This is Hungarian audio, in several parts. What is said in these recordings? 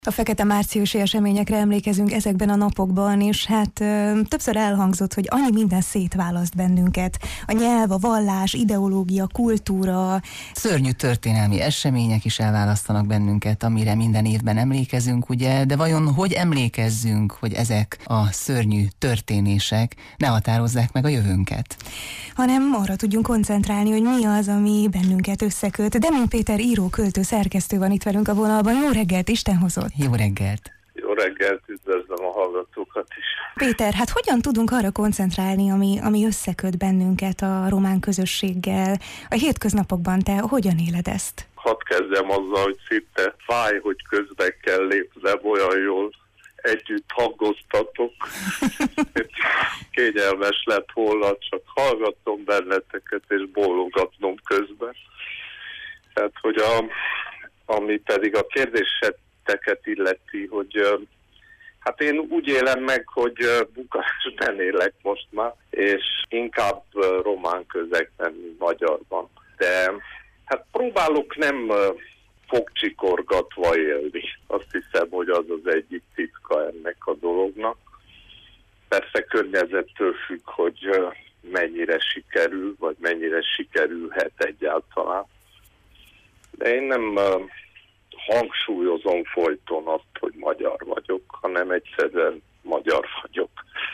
A fekete márciusi eseményekre emlékezünk ezekben a napokban, és hát többször elhangzott, hogy annyi minden szétválaszt bennünket. A nyelv, a vallás, ideológia, kultúra. Szörnyű történelmi események is elválasztanak bennünket, amire minden évben emlékezünk, ugye? De vajon hogy emlékezzünk, hogy ezek a szörnyű történések ne határozzák meg a jövőnket? Hanem arra tudjunk koncentrálni, hogy mi az, ami bennünket összeköt. Demény Péter író, költő, szerkesztő van itt velünk a vonalban. Jó reggelt, Isten hozott! Jó reggelt! Jó reggelt, üdvözlöm a hallgatókat is. Péter, hát hogyan tudunk arra koncentrálni, ami összeköt bennünket a román közösséggel? A hétköznapokban te hogyan éled ezt? Hadd kezdjem azzal, hogy szinte fáj, hogy közbe kell lépnem, olyan jól együtt hangoztatok. Kényelmes lett volna, csak hallgatom benneteket és bólogatnom közben. Tehát, hogy ami pedig a kérdéseteket illeti, hogy hát én úgy élem meg, hogy Bukarestben élek most már, és inkább román közegben, mint magyarban. De hát próbálok nem fogcsikorgatva élni. Azt hiszem, hogy az az egyik titka ennek a dolognak. Persze környezettől függ, hogy mennyire sikerül, vagy mennyire sikerülhet egyáltalán. De én nem hangsúlyozom folyton azt, hogy magyar vagyok, hanem egyszerűen magyar vagyok.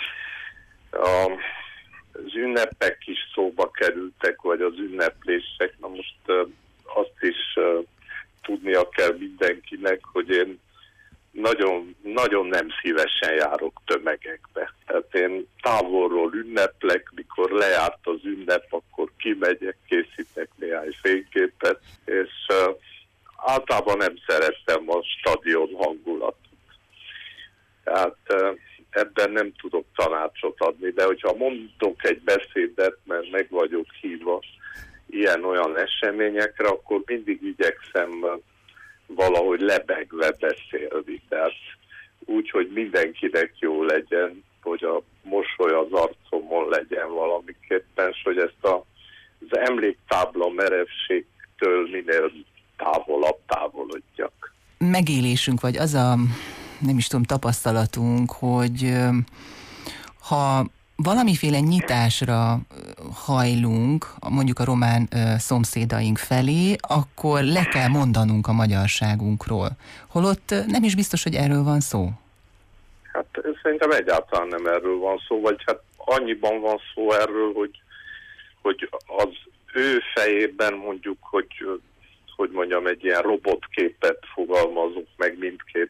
Az ünnepek is szóba kerültek, vagy az ünneplések. Na most azt is tudnia kell mindenkinek, hogy én nagyon, nagyon nem szívesen járok tömegekbe. Tehát én távolról ünneplek, mikor lejárt az ünnep, akkor kimegyek, készítek néhány fényképet, és általában nem szeretem a stadion hangulatot. Tehát ebben nem tudok tanácsot adni, de hogyha mondok egy beszédet, mert meg vagyok hívva ilyen-olyan eseményekre, akkor mindig igyekszem valahogy lebegve beszélni. Tehát úgy, hogy mindenkinek jó legyen, hogy a mosoly az arcomon legyen valamiképpen, és hogy ezt az emléktábla merevségtől minél távolabb távolodjak. Megélésünk, vagy az a, nem is tudom, tapasztalatunk, hogy ha valamiféle nyitásra hajlunk, mondjuk a román szomszédaink felé, akkor le kell mondanunk a magyarságunkról. Holott nem is biztos, hogy erről van szó. Hát szerintem egyáltalán nem erről van szó, vagy hát annyiban van szó erről, hogy az ő fejében mondjuk, hogy mondjam, egy ilyen robotképet fogalmazunk meg mindkét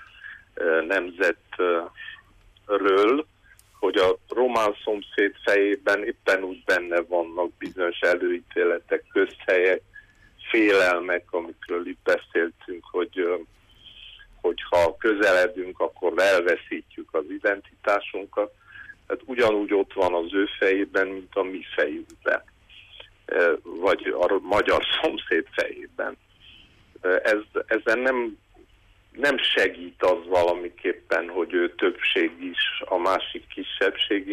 nemzetről, hogy a román szomszéd fejében éppen úgy benne vannak bizonyos előítéletek, közhelyek, félelmek, amikről itt beszéltünk, hogy ha közeledünk, akkor elveszítjük az identitásunkat. Tehát ugyanúgy ott van az ő fejében, mint a mi fejünkben, vagy a magyar szomszéd fejében. Ezen nem segít az valamiképpen, hogy ő többség is, a másik kisebbségi,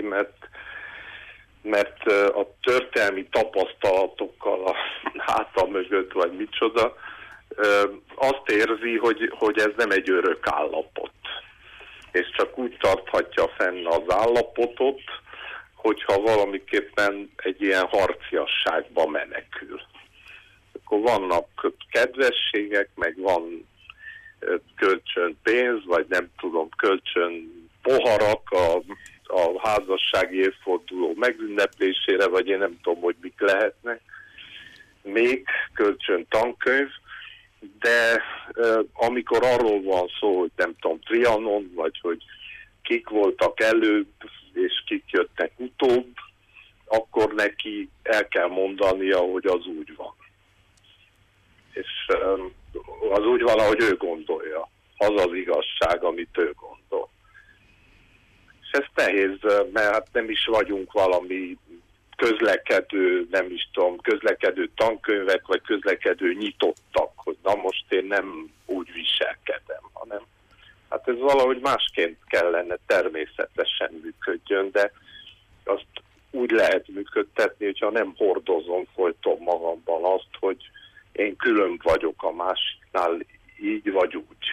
mert a történelmi tapasztalatokkal a háta mögött, vagy micsoda, azt érzi, hogy ez nem egy örök állapot. És csak úgy tarthatja fenn az állapotot, hogyha valamiképpen egy ilyen harciasságba menekül. Akkor vannak kedvességek, meg van kölcsön pénz, vagy nem tudom, kölcsön poharak a házassági évforduló megünneplésére, vagy én nem tudom, hogy mik lehetnek. Még kölcsön tankönyv, de amikor arról van szó, hogy nem tudom, Trianon, vagy hogy kik voltak előbb, és kik jöttek utóbb, akkor neki el kell mondania, hogy az úgy van. És az úgy van, ahogy ő gondolja. Az az igazság, amit ő gondol. És ez nehéz, mert hát nem is vagyunk valami közlekedő, nem is tudom, közlekedő tankönyvek, vagy közlekedő nyitottak, hogy na most én nem úgy viselkedem, hanem hát ez valahogy másként kellene természetesen működjön, de azt úgy lehet működtetni, hogyha nem hordozom folyton magamban azt, hogy én külön vagyok a másiknál, így vagy úgy.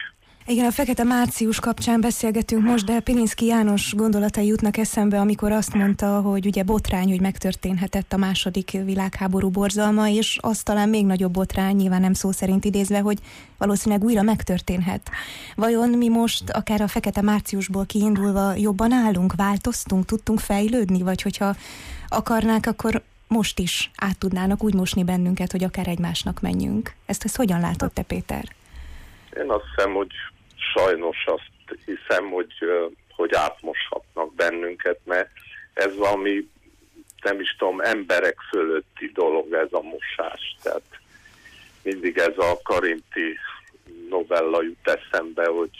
Igen, a Fekete Március kapcsán beszélgetünk most, de Pilinszky János gondolatai jutnak eszembe, amikor azt mondta, hogy ugye botrány, hogy megtörténhetett a második világháború borzalma, és az talán még nagyobb botrány, nyilván nem szó szerint idézve, hogy valószínűleg újra megtörténhet. Vajon mi most, akár a Fekete Márciusból kiindulva jobban állunk, változtunk, tudtunk fejlődni, vagy hogyha akarnák, akkor most is át tudnának úgy mosni bennünket, hogy akár egymásnak menjünk. Ezt hogyan látod te, Péter? Én azt hiszem, hogy sajnos azt hiszem, hogy átmoshatnak bennünket, mert ez valami, nem is tudom, emberek fölötti dolog ez a mosás. Tehát mindig ez a Karinti novella jut eszembe, hogy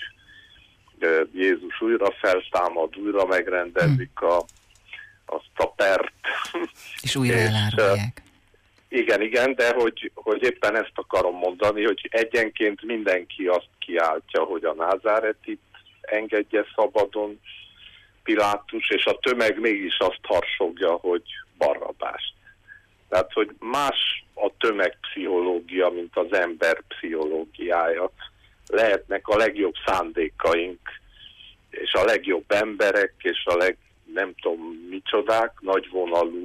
Jézus újra feltámad, újra megrendezik azt a pert. És újra elárulják. Igen, de hogy éppen ezt akarom mondani, hogy egyenként mindenki azt kiáltja, hogy a Názáretit engedje szabadon Pilátus, és a tömeg mégis azt harsogja, hogy Barrabást. Tehát, hogy más a tömegpszichológia, mint az ember pszichológiája. Lehetnek a legjobb szándékaink, és a legjobb emberek, és a nem tudom micsodák, nagyvonalú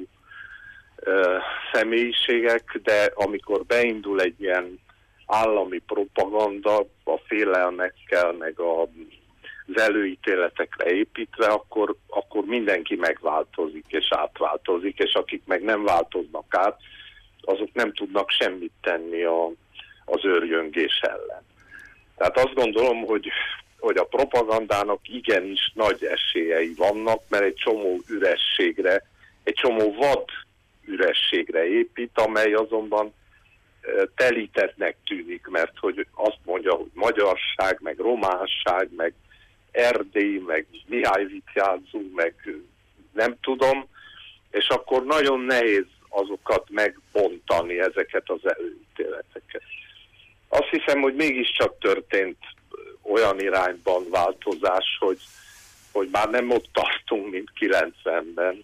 személyiségek, de amikor beindul egy ilyen állami propaganda a félelmekkel, meg az előítéletekre építve, akkor mindenki megváltozik és átváltozik, és akik meg nem változnak át, azok nem tudnak semmit tenni az őrjöngés ellen. Tehát azt gondolom, hogy a propagandának igenis nagy esélyei vannak, mert egy csomó ürességre, egy csomó vad ürességre épít, amely azonban telítettnek tűnik, mert hogy azt mondja, hogy magyarság, meg románság, meg Erdély, meg Mihály Vityázú, meg nem tudom, és akkor nagyon nehéz azokat megbontani, ezeket az előítéleteket. Azt hiszem, hogy mégiscsak történt olyan irányban változás, hogy már nem ott tartunk, mint 90-ben.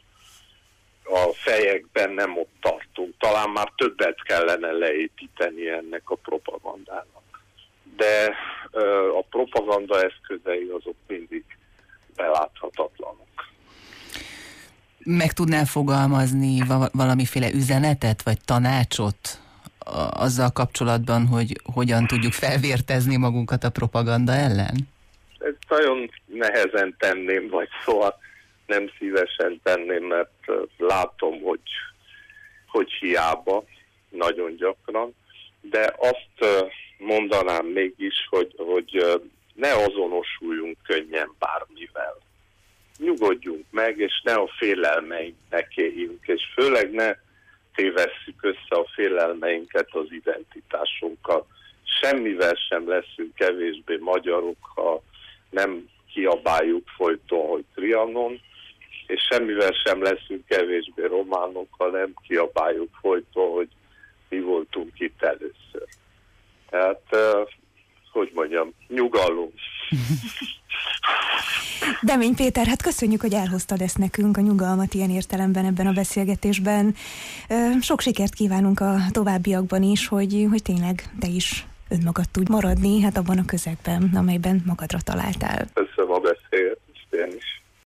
A fejekben nem ott tartunk. Talán már többet kellene leépíteni ennek a propagandának. De a propaganda eszközei azok mindig beláthatatlanok. Meg tudnál fogalmazni valamiféle üzenetet, vagy tanácsot azzal kapcsolatban, hogy hogyan tudjuk felvértezni magunkat a propaganda ellen? Ezt nagyon nehezen tenném, vagy szóval nem szívesen tenném, mert látom, hogy hiába, nagyon gyakran, de azt mondanám mégis, hogy ne azonosuljunk könnyen bármivel. Nyugodjunk meg, és ne a félelmeinknek éljünk, és főleg ne tévesszük össze a félelmeinket az identitásunkkal. Semmivel sem leszünk kevésbé magyarok, ha nem kiabáljuk folyton, hogy Trianon, és semmivel sem leszünk kevésbé románok, ha nem kiabáljuk folyton, hogy mi voltunk itt először. Tehát, hogy mondjam, nyugalom. Demény Péter, hát köszönjük, hogy elhoztad ezt nekünk, a nyugalmat ilyen értelemben ebben a beszélgetésben. Sok sikert kívánunk a továbbiakban is, hogy tényleg te is önmagad tudj maradni, hát abban a közegben, amelyben magadra találtál. Köszönöm a beszélgetést.